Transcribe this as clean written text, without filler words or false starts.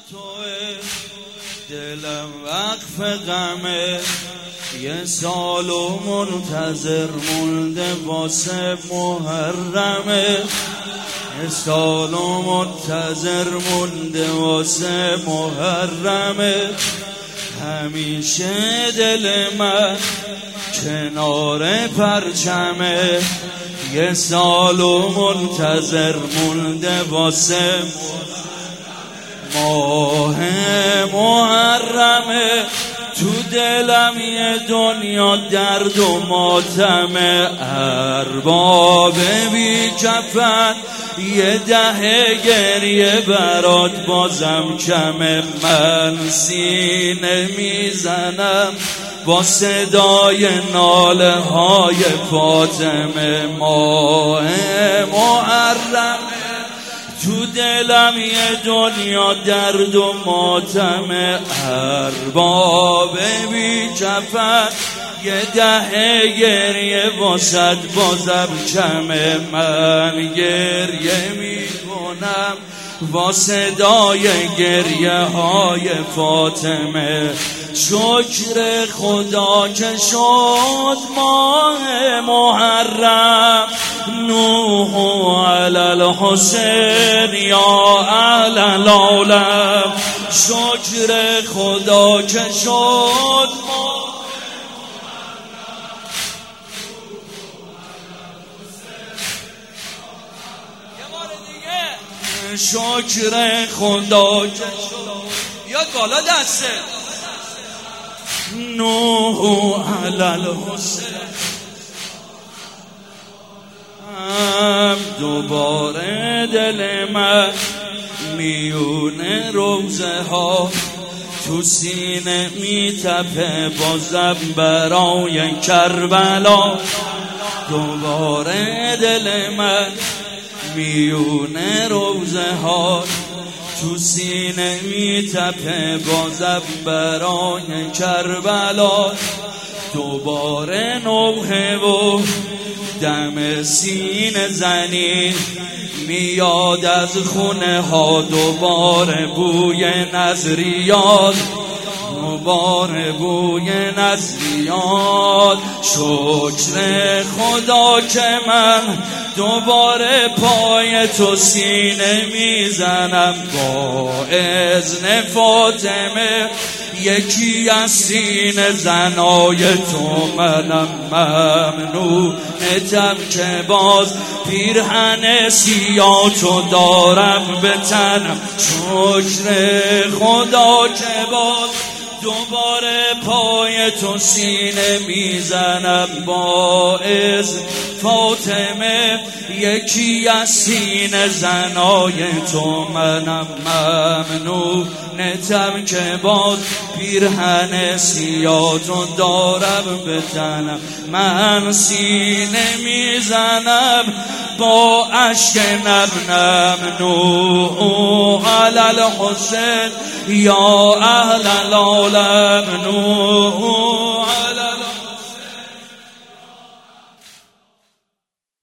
توه دلم وقف غمه، یه سال و منتظر مونده واسه محرمه، یه سال و منتظر مونده واسه محرمه. همیشه دل من کنار پرچمه، یه سال و منتظر مونده واسه ماه محرمه. تو دلم یه دنیا درد و ماتمه، ارباب بی کفن یه دهه گریه برات بازم کمه. من سینه میزنم با صدای ناله های فاطمه، ماه محرمه. تو دلم یه دنیا درد و ماتمه، ارباب بی کفن یه دهه گریه واسد بازم کمه. من گریه میکنم با صدای گریه های فاطمه. شکر خدا که شد ماه محرم، نوح علی الحسین یا اهل العالم. شکر خدا که شد شکر خدا که شد. بیاد بالا دسته. نوح علی الحسین دوباره دل من میونه روزه ها تو سینه میتپه بازم برای کربلا. دوباره دل من میونه روزه ها تو سینه میتپه بازم برای کربلا. دوباره نوحه و دم سینه زنی میاد از خونه ها، دوباره بوی نظریات، دوباره بوی نظریات. شکر خدا که من دوباره پای تو سینه میزنم، با اذن فاطمه یکی از سینه زنای تو منم. ممنونتم که باز پیرهن سیاه تو دارم به تنم. شکر خدا که باز دوباره پای تو سینه میزنم، باعث فاطمه یکی از سینه زنای تو منم. ممنونتم که باز پیرهن سیاه تو دارم به تنم. من سینه میزنم با اشک نرمم، نوح علی الحسین یا اهل العالم، نوح علی الحسین.